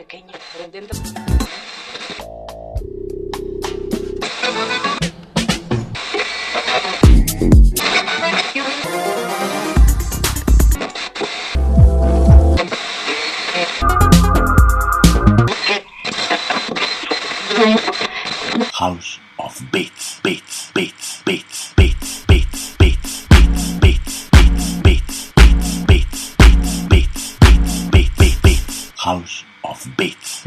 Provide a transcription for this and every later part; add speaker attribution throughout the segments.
Speaker 1: pequeña, pero dentro...
Speaker 2: House of Beats, beats, beats, beats, beats, beats, beats, beats, beats, beats, beats, beats, beats, beats, beats, beats, beats, beats, House of Beats.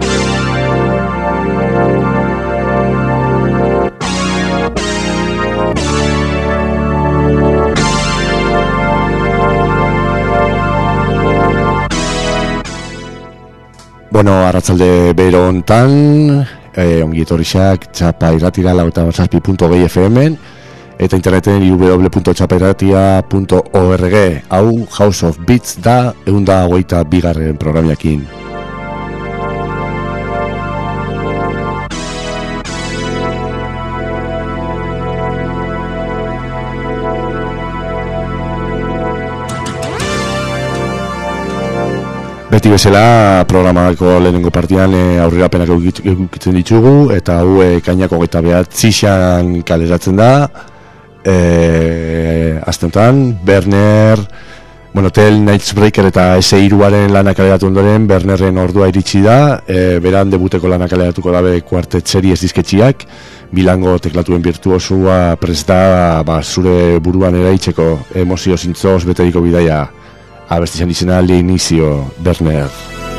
Speaker 3: Bueno, arratzalde bero hontan, ongi etorriak txapa irratira 97.2 FM eta interneten www.txapairratia.org. Hau House of Beats da 122. programiakin. Beti bezala, programako lehenengo partian aurrerapenak edukitzen ditugu, eta hau kainako 29 kaleratzen da. Astentan, Berner, Monotel, Nightbreaker eta S3-aren lanak kaleratu ondoren, Bernerren ordua iritsi da, beran debuteko lanak kaleratuko dabe Quartet Series disketxiak, bilango teklatuen virtuosua prest da, zure buruan eraitzeko emozio zintzoz beteriko bidaia. Abestizan izena L'Inicio, Berner.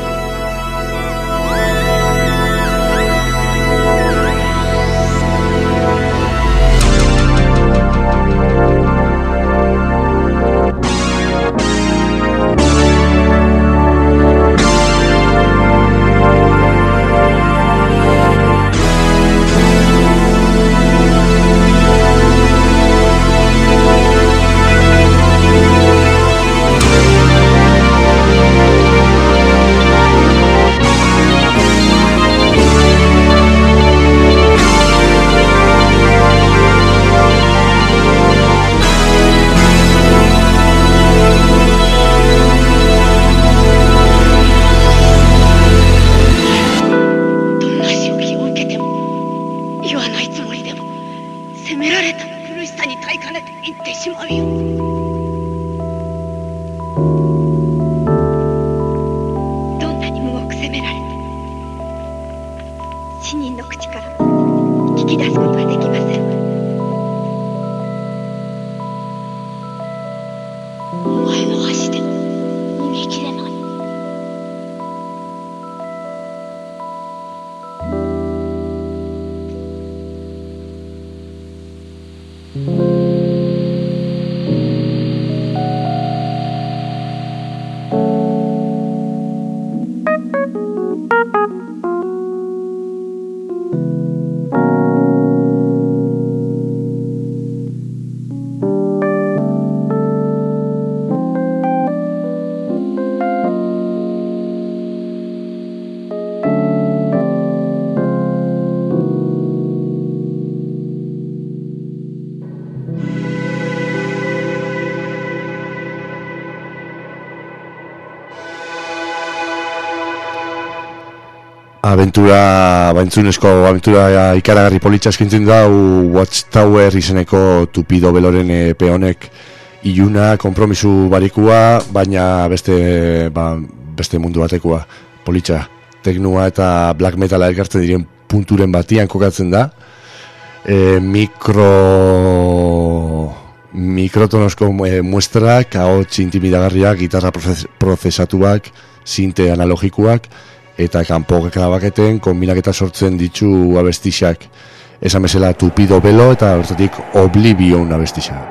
Speaker 3: Aventura ikaragarri politxa eskintzen da Watchtower izeneko Tupido Beloren EP honek. Iluna, konpromisu barikua, baina beste mundu batekoa politxa. Teknua eta black metala elkartzen diren punturen batian kokatzen da. Mikrotonosko muestrak, ahots intimidagarriak, gitarra prozesatuak, sinte analogikoak, eta kanpo grabaketen konbinaketa sortzen ditu abestixak. Esan bezala Tupido Belo eta bertatik Oblivion abestixa.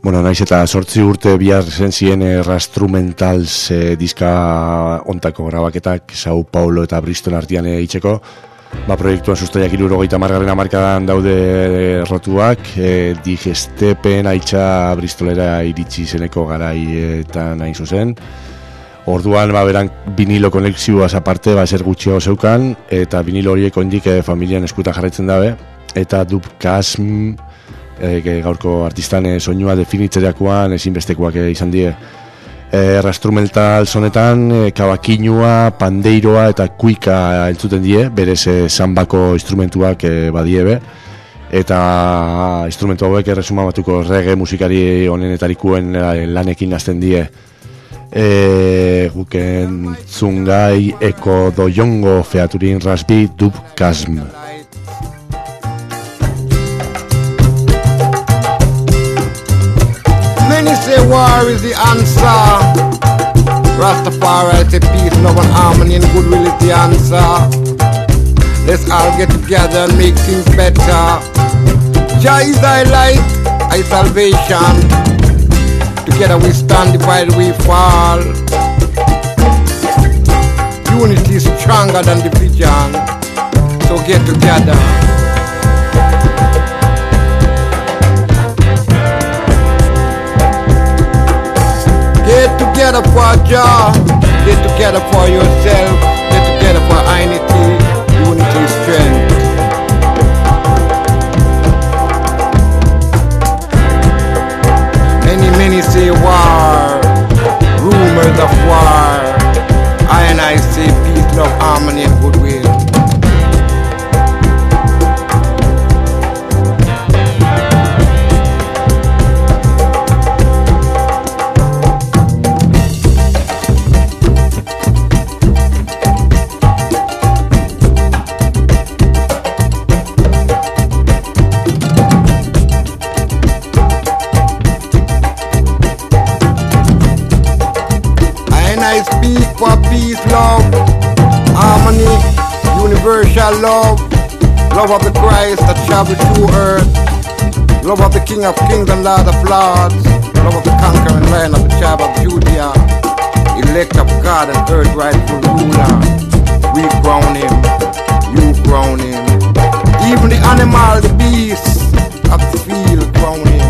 Speaker 3: Bueno, naiz eta 8 urte bihar zen ziren Rastrumentals diska ontako grabaketak Sao Paulo eta Bristol artean itxeko. Proiektuan sustaiak 70. hamarkadan daude rotuak, Digestepen aitza Bristolera iritsi zeneko garaietan hain zuzen. Orduan, beran vinilo konexioaz aparte, zer gutxio zeukan, eta vinilo horiek ondik familian eskuta jarraitzen dabe, eta Dubkasm, gaurko artistan soinua definitzerakoan ezinbestekoak izan die. Rastrumental sonetan kabakinua, pandeiroa eta kuika entzuten die, berez sambako instrumentuak badiebe, eta instrumentu hauek erresumatuko reggae musikari honenetarikuen lanekin hasten die. Guken zungai eko doiongo featurin rasbi Dubkasm.
Speaker 1: Many say war is the answer. Rastafari say peace, love and harmony and goodwill is the answer. Let's all get together and make things better. Jah is thy light, thy salvation. Together we stand, divided we fall. Unity is stronger than division. So get together. Get together for Jah, get together for yourself, get together for unity, strength. Many say war, rumors of war. I say peace, love, harmony and goodwill. I speak for peace, love, harmony, universal love, love of the Christ that traveled through earth, love of the King of Kings and Lord of Lords, love of the conquering Lion of the tribe of Judah, elect of God and earth rightful ruler. We crown him, you crown him, even the animal, the beast of the field crown him.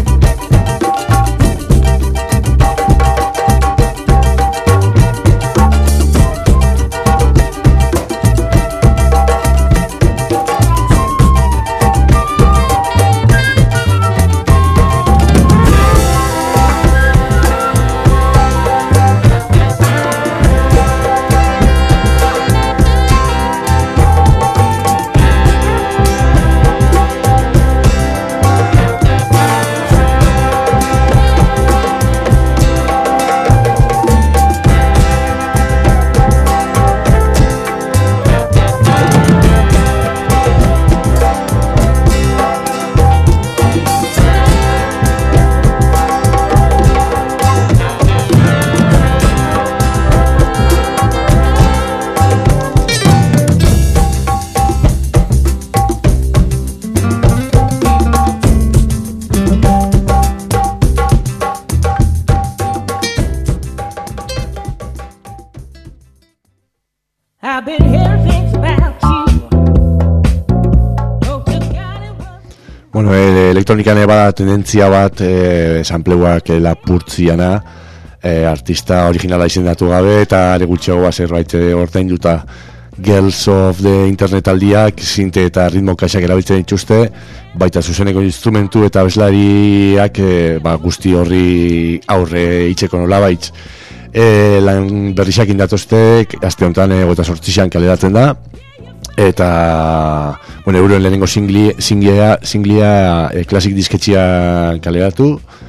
Speaker 3: Bueno, elektronikan bada tendentzia bat, sampleoak lapurtziana, artista originala izendatu gabe, eta are gutxiago zerbait ordainduta. Girls of the Internet aldiak, sinte eta ritmo kaxak erabiltzen dituzte, baita zuzeneko instrumentu eta abeslariak guzti horri aurre itxeko nolabait. Lan berrizak indatoztek, aste honetan 28an kaleratzen da, eta euren lehenengo singlia klasik disketxia kaleratu,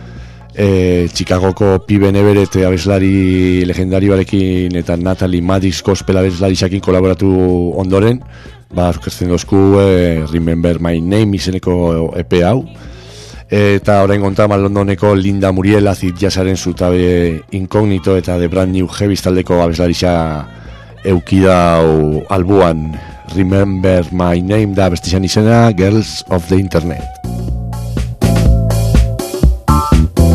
Speaker 3: Chicagoko Piben Everett abeslari legendarioarekin eta Natalie Maddox gospel abeslariarekin kolaboratu ondoren, aurkezten dozku Remember My Name izeneko EP hau, eta orain konta Londoneko Linda Muriel Acid Jazzaren zutabe Incognito eta The Brand New Heavy taldeko abeslaria eukidau albuan. Remember My Name da bestizan izena, Girls of the Internet.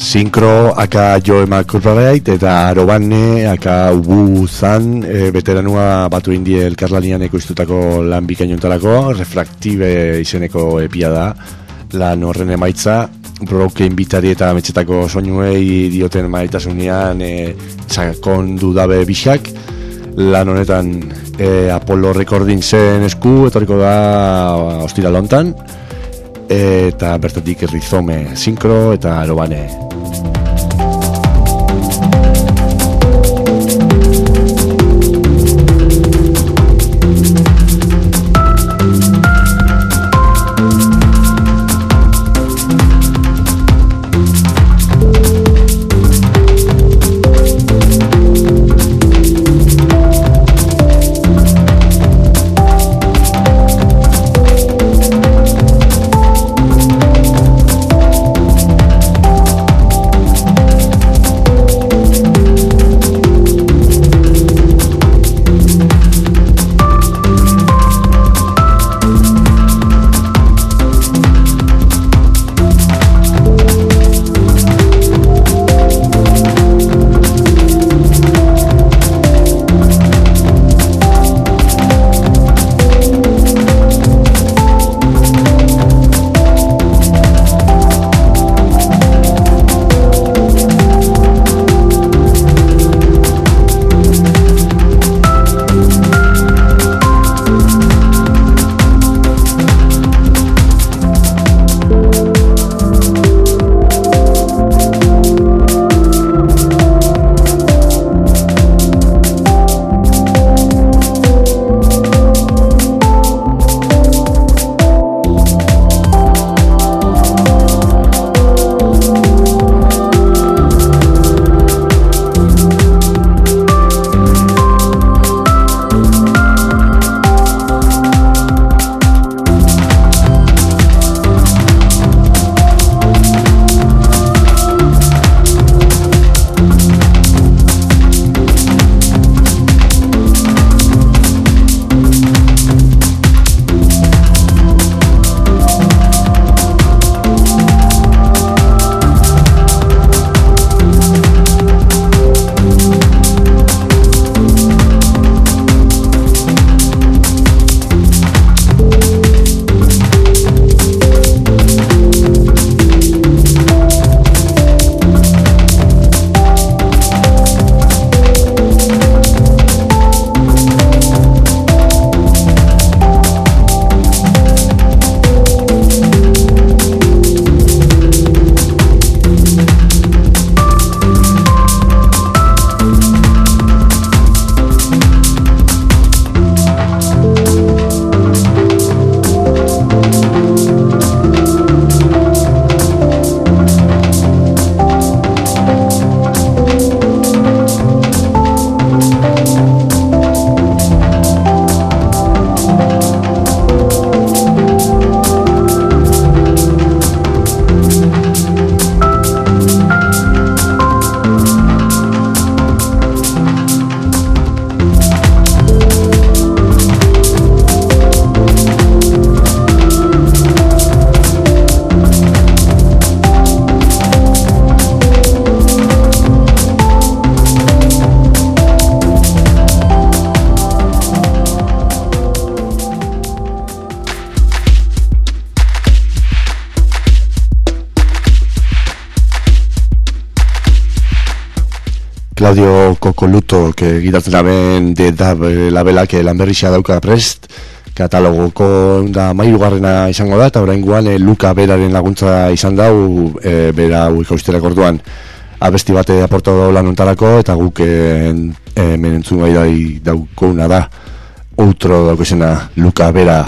Speaker 3: Sinkro aka Joe McCullough eta Arobane aka Ubu Zan veteranua batu indie elkarlanian ekoiztutako lan bikainontarako Refractive izeneko epia da lan horren emaitza Broken bitari eta metxetako soinuei dioten maitasunean sakondu dabe bixak lan honetan Apollo Recordingsen esku etorriko da ostira lontan eta bertatik Rizome, Sinkro eta Arobane. Claudio Cocoluto gitatzen daben de Dab labelak lanberrixa dauka prest katalogoko da mairugarrena izango da eta oraingoan Luka Beraren laguntza izan dau bera ikoizterak orduan abesti bate aporta da lan hontarako eta guk hemen entzun gai daukona da outro daukezena Luka Bera.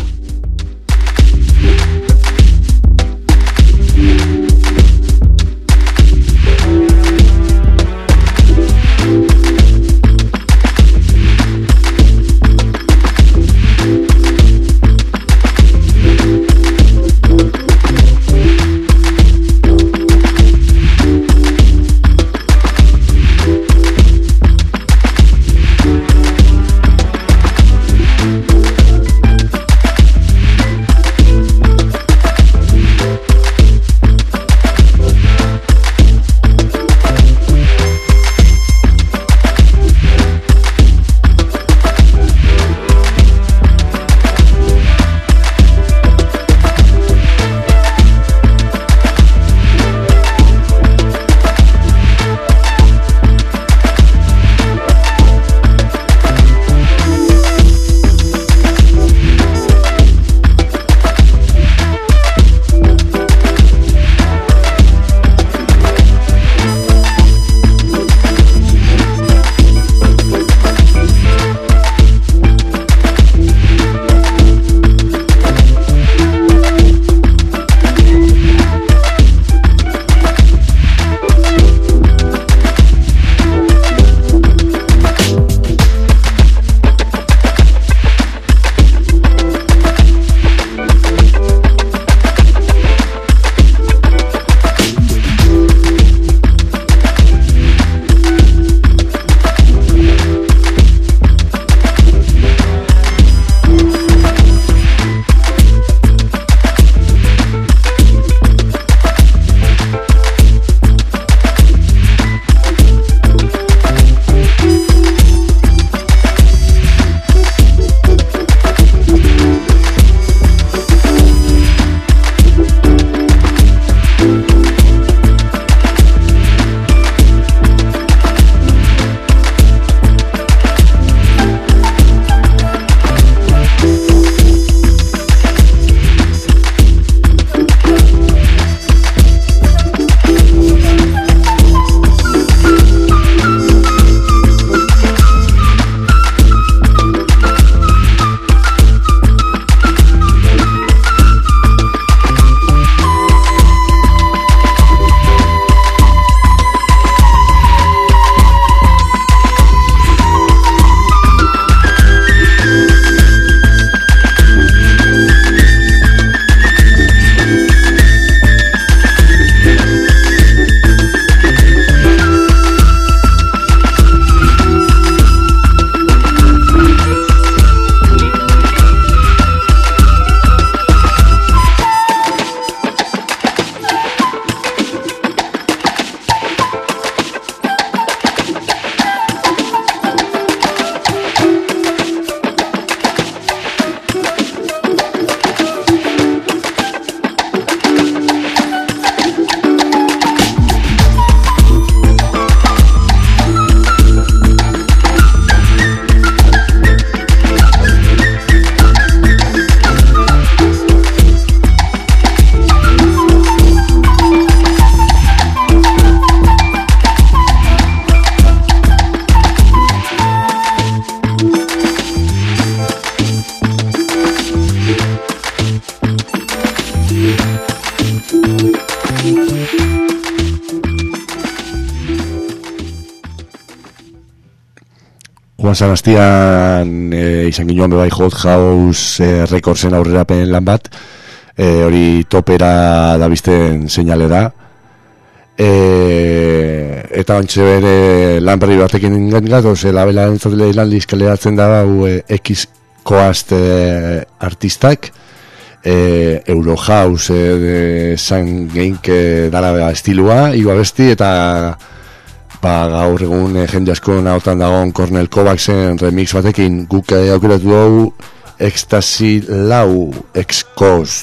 Speaker 3: Juan San Astian izan ginoan bebai Hot House Recordsen aurrerapen lan bat, hori topera da bizten seinale da. Eta ontsa bere lan berri batekin gatoz, labela entzatele lan dizkaleratzen da X-Coast artistak, Eurohouse zan geink dara estilua, igo abesti, eta gaur egun jende asko nahotan dagoen Cornel Kovacsen remix batekin guk aukeratu dugu Ecstasy Lau X-Coast.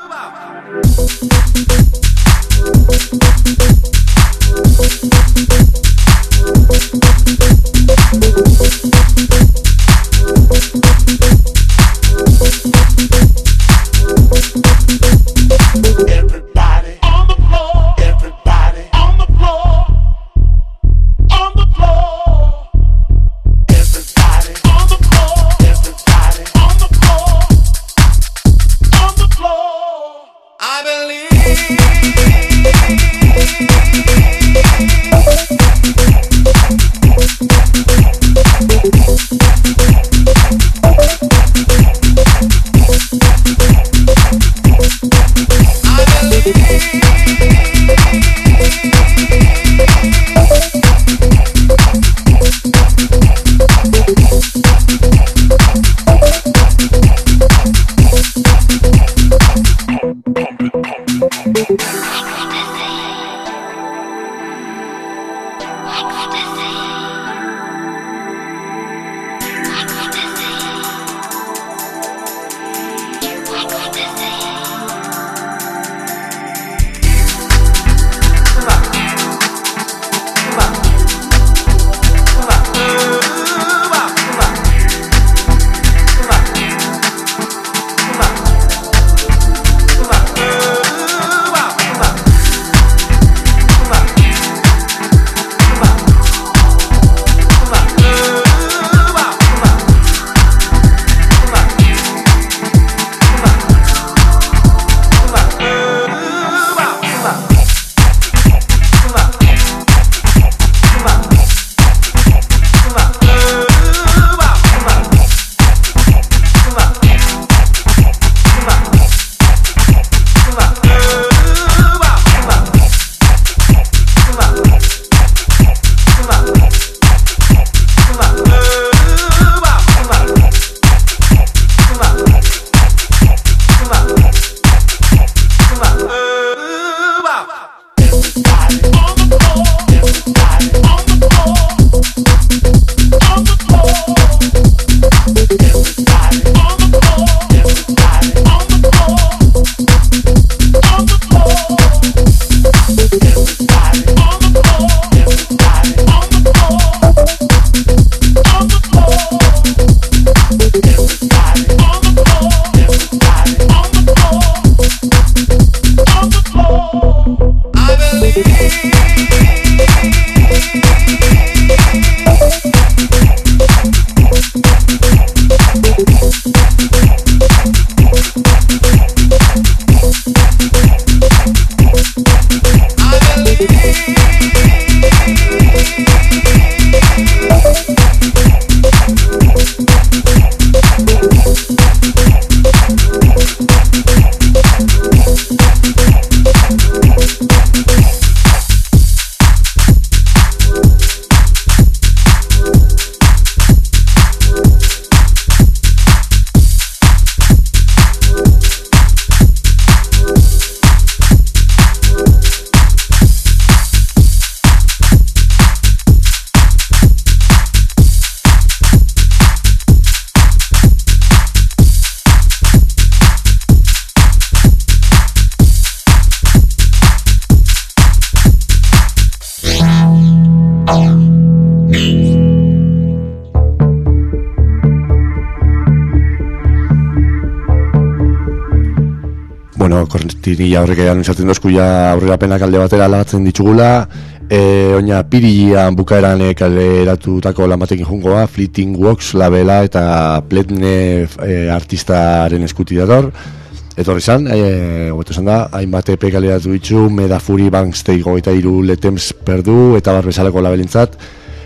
Speaker 3: Kortini horrek anuntzatzen dozku ja aurrerapenak alde batera aldatzen ditugula, oina pirian bukaeran kaleratutako lan batekin jungoa, Fleeting Walks labela eta Pletne artistaren eskuti dator. Etorri zan, hobeto esan da, hainbat EP kaleratu ditu, Medafuri Bankstei 23 Letems Perdu eta bar bezalako labelintzat,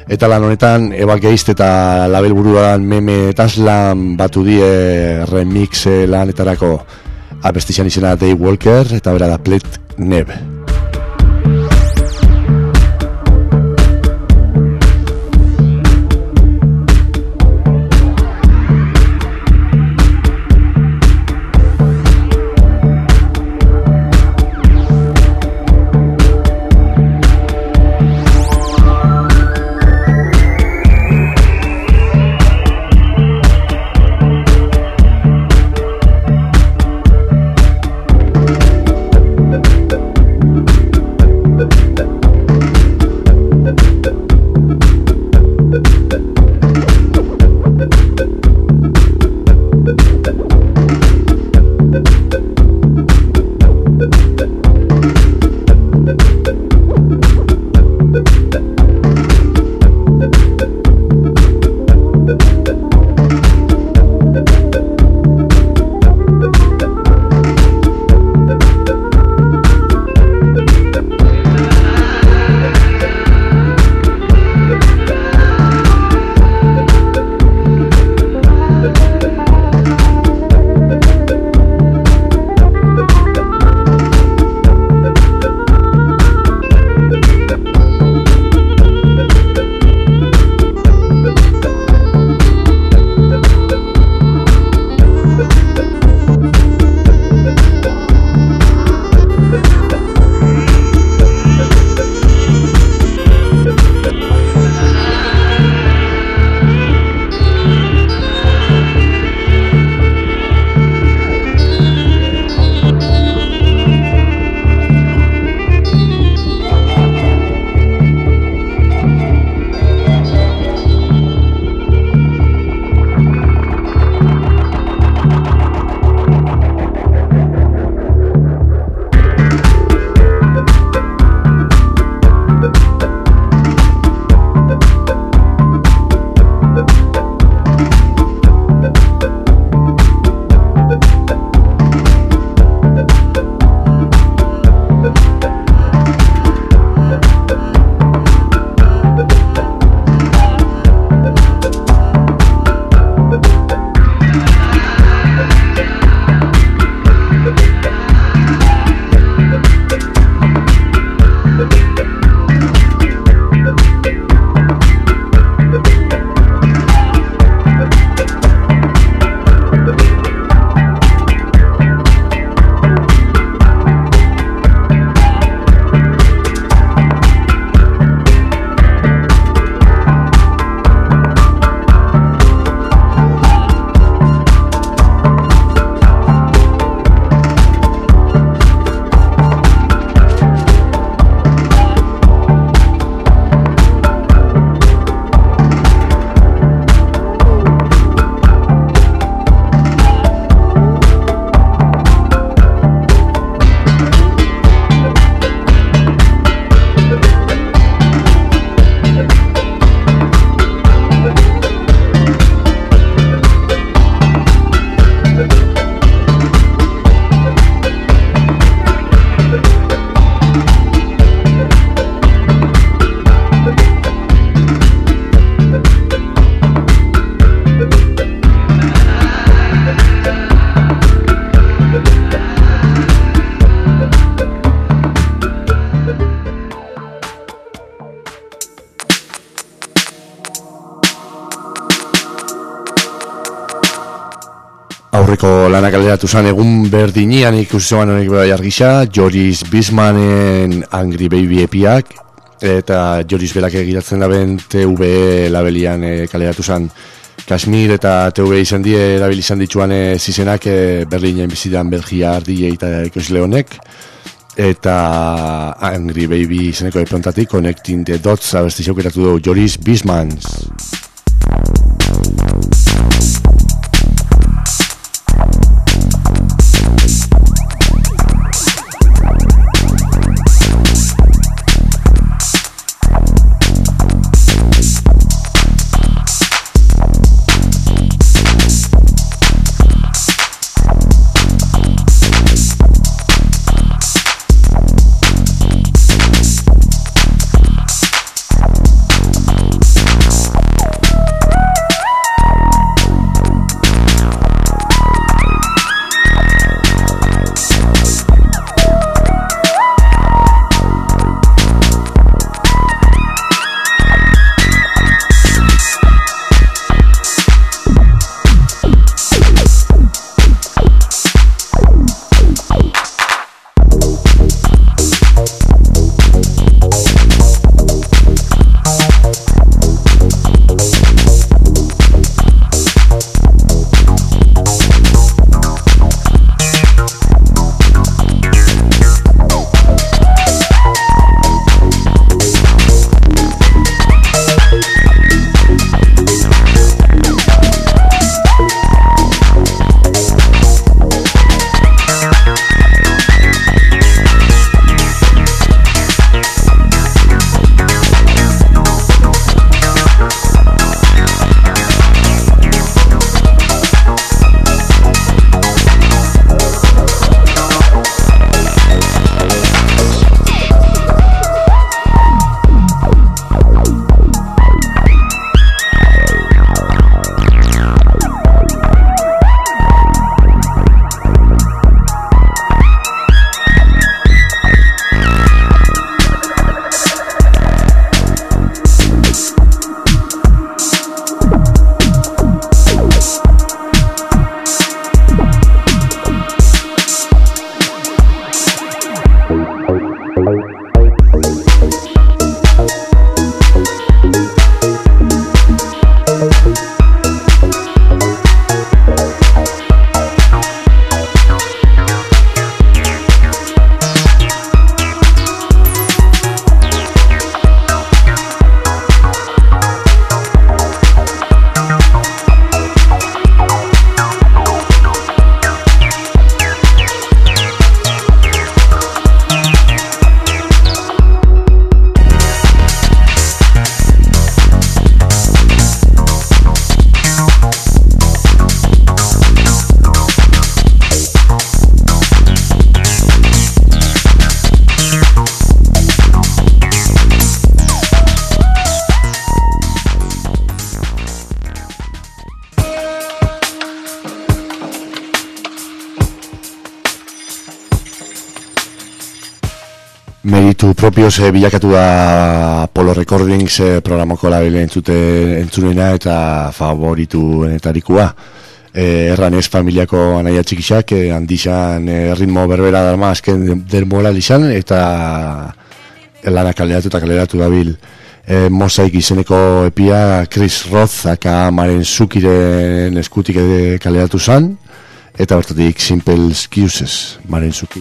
Speaker 3: Eta lan honetan Eva Geist eta label buruan Meme Taslan batu die remix lanetarako abestizan izena Dave Walker eta bera da Plet Neb. aurreko lanak kaleratu zen egun berdinian ikusi zeban honek bai argisa, Joris Bismanen Angry Baby epiak, eta Joris berak egiratzen daben TV labelian kaleratu zen. Kashmir eta TV izan die erabili izan dituan zizenak Berlinen bizidan Belgia DJ eta ikusle honek, eta Angry Baby izeneko eprontatik Connecting the Dots abesti zaukeratu du Joris Bismans. Meritu propioz bilakatu da Apollo Recordings programako labele entzunena eta favorituenetarikoa. Erranez familiako anaia txikixak, handixan ritmo berbera darma azken dermoela lizan eta lana kaleratu dabil. Mosaik izeneko epia Chris Roth aka Maren Zukiren eskutik kaleratu zan eta bertatik Simple Excuses Maren Zuki.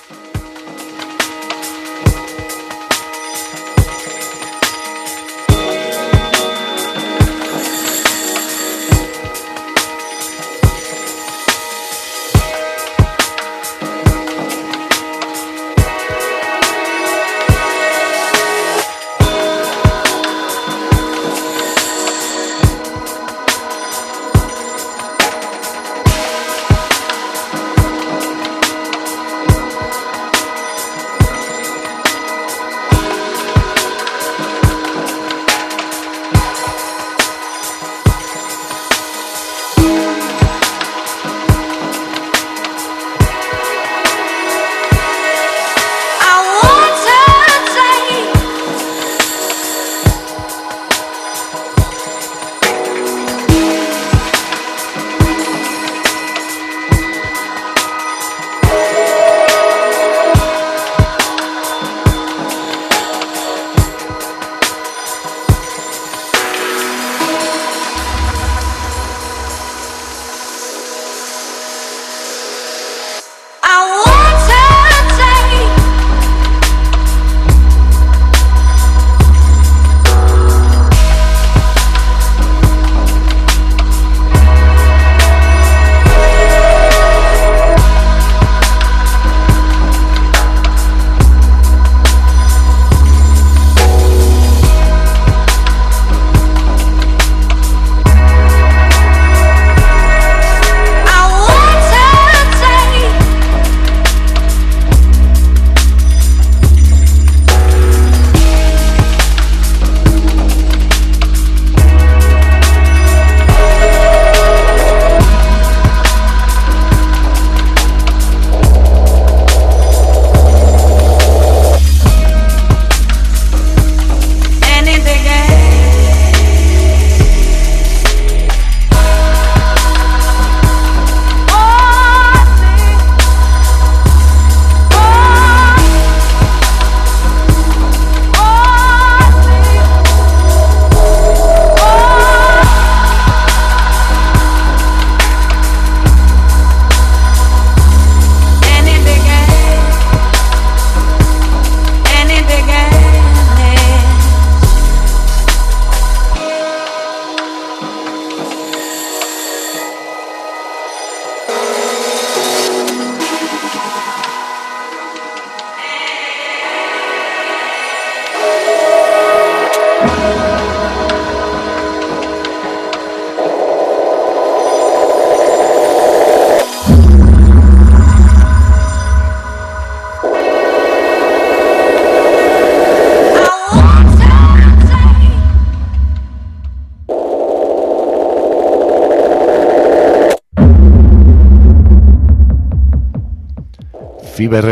Speaker 3: Fiber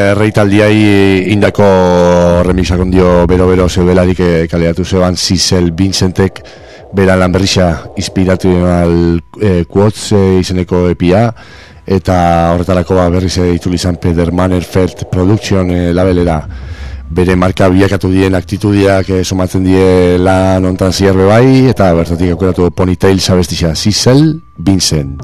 Speaker 3: reitaldiai indako remixak ondio bero zeudelarik kaleratu zeban Sissel Vincentek bera lan berrixa inspiratu al Quotes izeneko epia eta horretarako berriz itulizan Peter Mannerfeld Production labelera bere marka bilakatu dien aktitudiak somatzen die lan ontan zierbe bai eta bertatik aukeratu Ponytail abestia Sissel Vincent.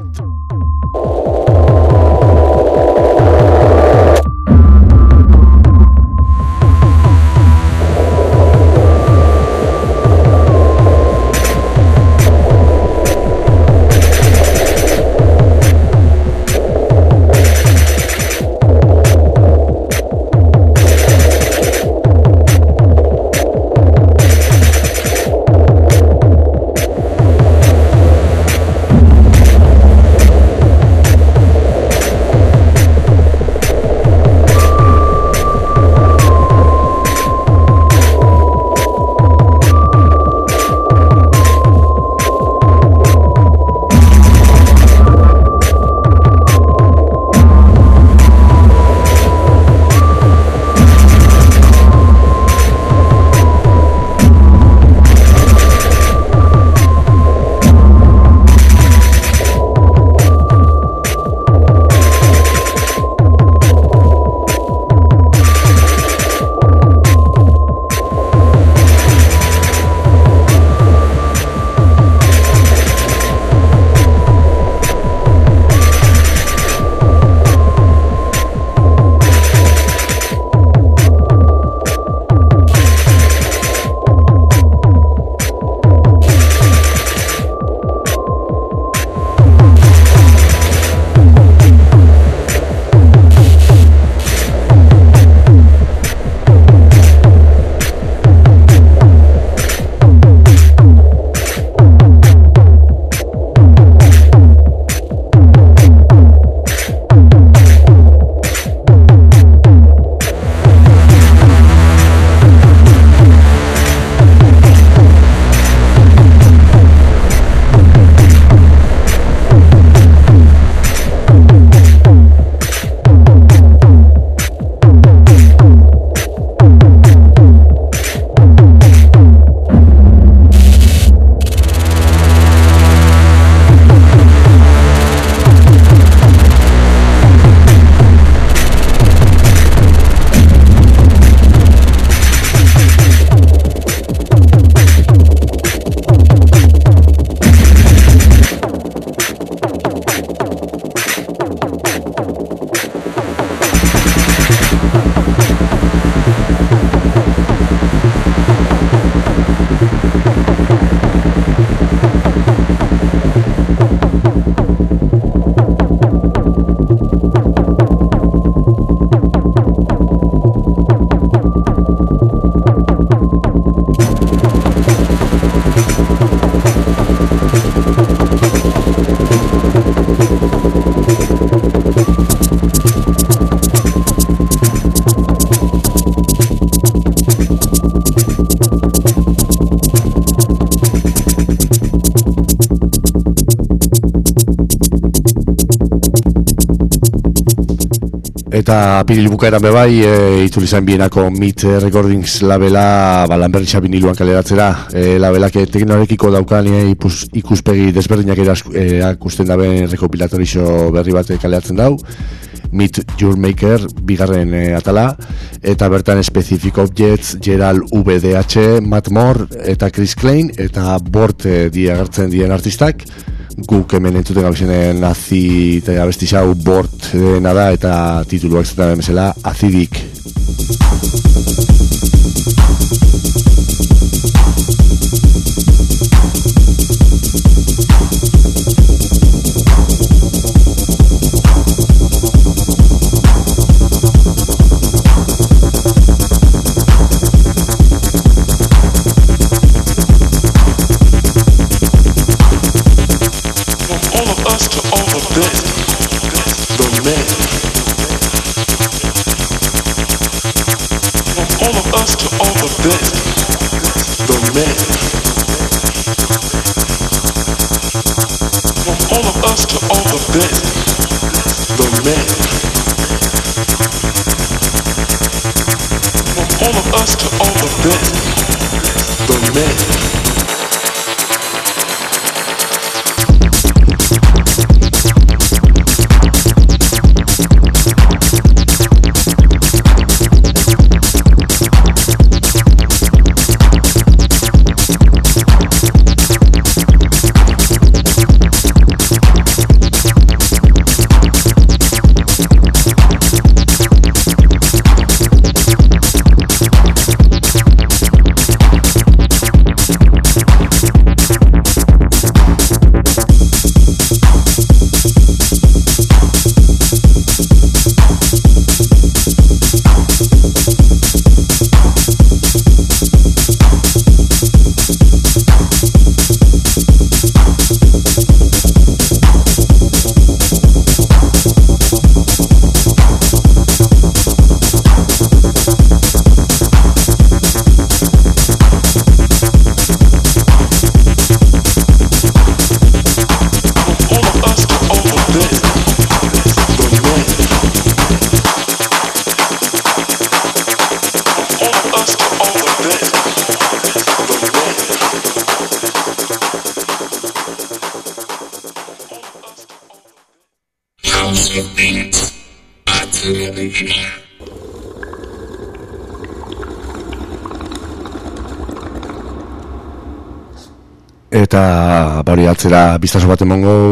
Speaker 3: Eta apiril bukaeran bebai, itzuli zain bienako Meat Recordings labela lanberritxa biniluan kaleratzera. Labelak teknoarekiko daukan ikuspegi desberdinak erakusten daben rekopilatorixo berri bat kaleratzen dau. Meet Your Maker, bigarren atala, eta bertan Specific Objects, Gerald VDH, Matt Moore eta Chris Klein, eta Bort agertzen dien artistak. Guk hemen entzuten gabizenen Azi eta abestixau Bort nada, eta tituluak zetan bezala Acidic. Eta hori atzera biztaso bat emongo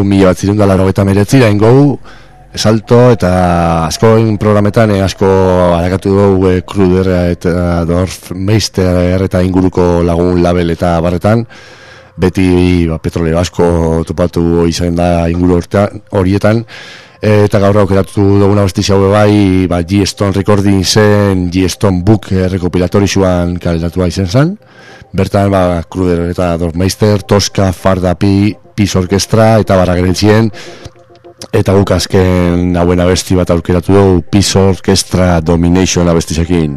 Speaker 3: 1989 ingo Salto eta askoin programetan asko harakatu dugu Kruder eta Dorfmeister eta inguruko lagun label eta barretan beti petroleo asko topatu izan da inguru horietan eta gaur aukeratu duguna besti xaue bai G-Stone Recordingsen G-Stone Book rekopilatorixuan kaleratua izan zen. Bertan Kruder eta Dorfmeister, Tosca, Farda Pi, Peace Orchestra eta barra gerentzien. Eta guk azken hauen abesti bat aukeratu dugu Peace Orchestra Domination abestizakin.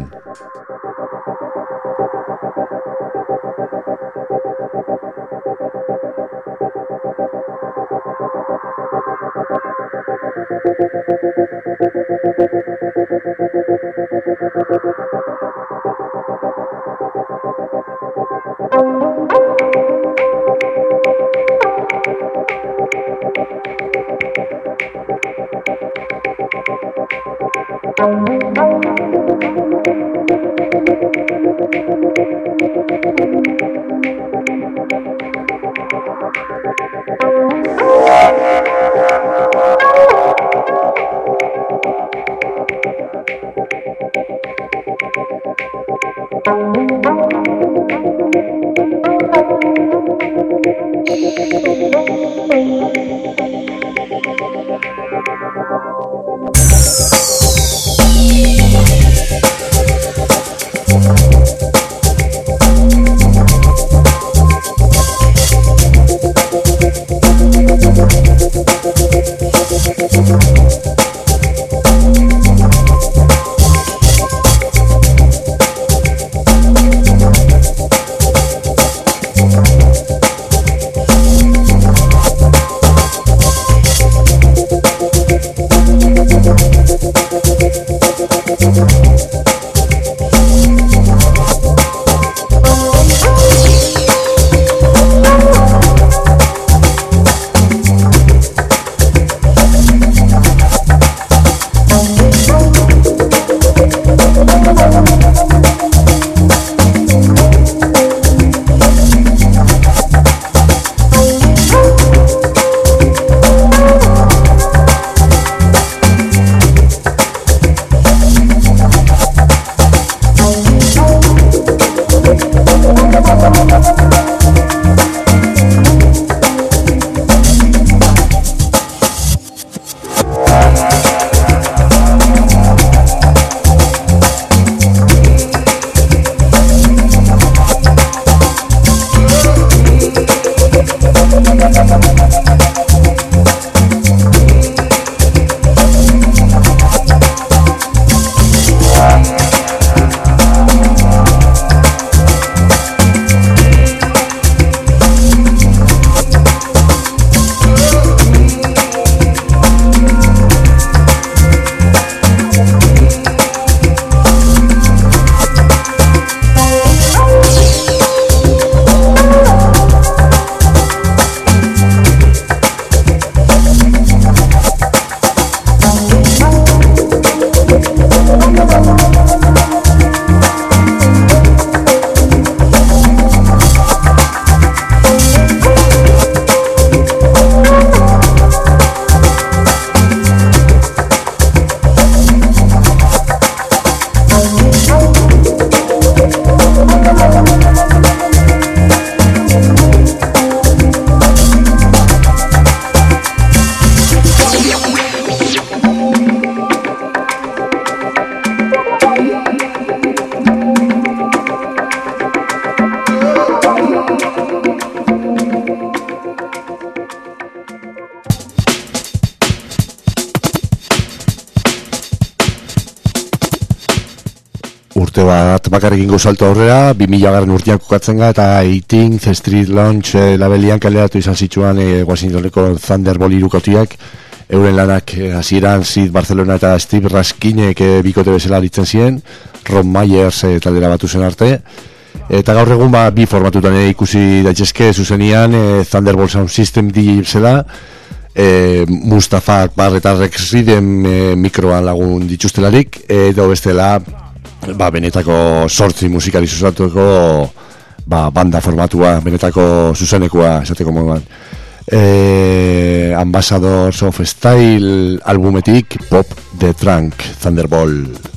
Speaker 3: urte bat bakarrekin salto aurrera, 2000 urtean kokatzen ga, eta 18th Street Lounge labelian kaleratu izan zituan Washingtoneko Thunderbolt irukotiak, euren lanak hasieran Sid Barcelona eta Steve Raskinek bikote bezala aritzen ziren, Ron Myers taldera batu zen arte, eta gaur egun bi formatutan ikusi daitezke zuzenian, Thunderbolt Sound System DJ bezala, Mustafa Akbar eta Rex Rhythm mikroan lagun dituztelarik, edo bestela benetako 8 musikari zuzatuko banda formatua, benetako zuzenekoa esateko moduan. Ambassadors of Style albumetik Pop the Trunk, Thunderbolt.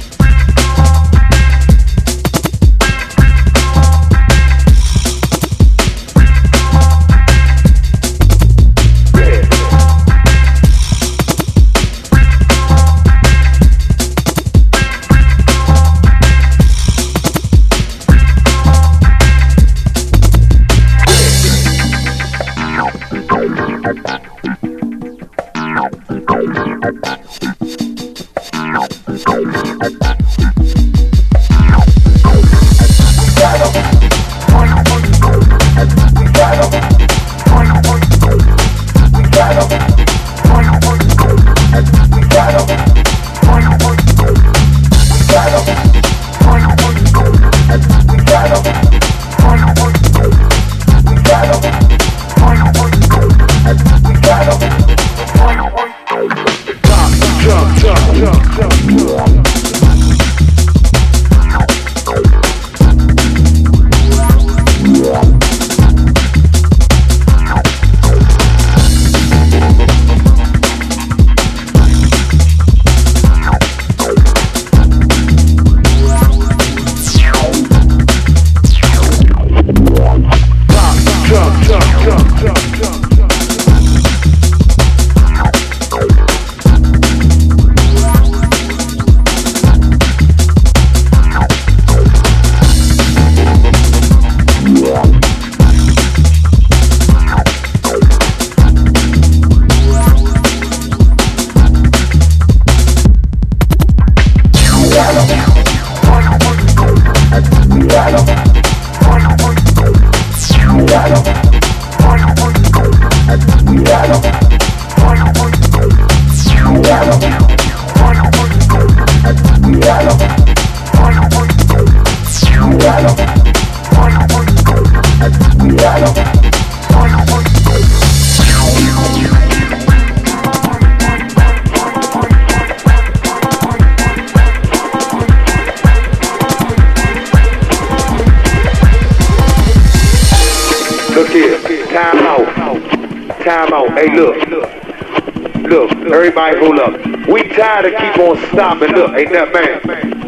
Speaker 4: Everybody hold up. We tired of keep on stopping. Look, ain't that man.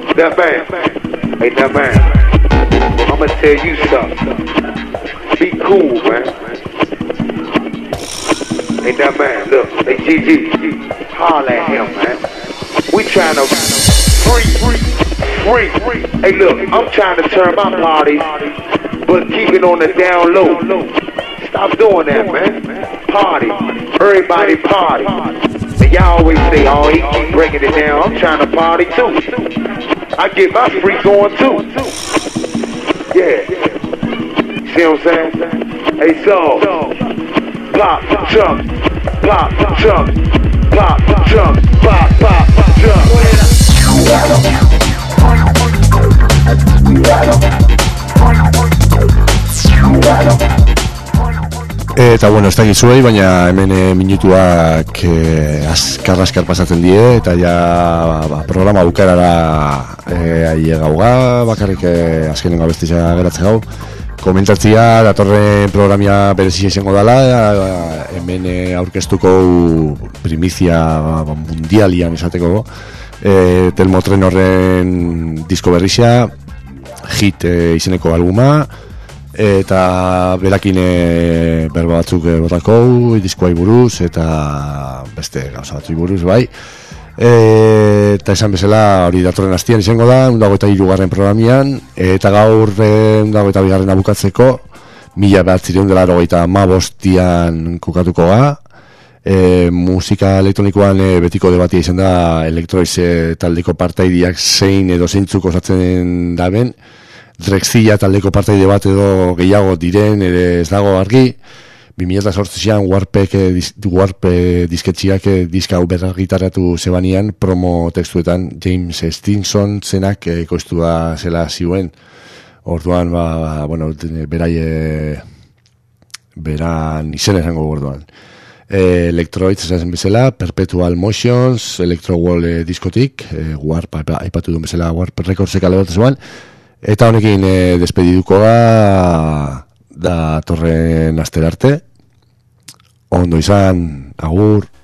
Speaker 4: I'ma tell you something. Be cool, man. Ain't that man. Look, hey GG. Holler at him, man. We trying to free. Hey, look, I'm trying to turn my parties, but keep it on the down low. Stop doing that, man. Party. Everybody party. And y'all always say, oh, he keep breaking it down. I'm trying to party too. I get my freak going too. Yeah. See what I'm saying? Hey, so, pop, jump, pop, jump, pop, jump, pop, jump.
Speaker 3: Eta bueno, ez dakit zuei, baina hemen minutuak azkar pasatzen die, eta ja programa bukarara gauga, bakarrik azkenengo abestia geratzen gau. Komentatzia, datorren programia berezia izango dela, hemen aurkeztuko primizia mundialian esateko, Telmo Trenorren disko berrizia, hit izeneko albuma, eta berakin berba batzuk botako diskoai buruz eta beste gauza batzuk buruz bai, eta esan bezala hori datorren astian izango da 123. programian, eta gaur 122. abukatzeko 1995 kokatuko ga, musika elektronikoan betiko debatia izan da Electroids taldeko partaideak zein edo zeintzuk osatzen daben. Drexilla taldeko partaide bat edo gehiago diren ere ez dago argi. 2008an Warp disketxiak diska hau berargitaratu zebanian promo tekstuetan James Stinson zenak ekoiztua zela ziuen. Orduan, beran izen esango orduan. Electroids esaten bezala, Perpetual Motions, Electrowall diskotik, Warp, aipatu duen bezala, Warp Recordsek alabatu zuen, eta honekin despediduko da torren aster arte. Ondo izan, agur.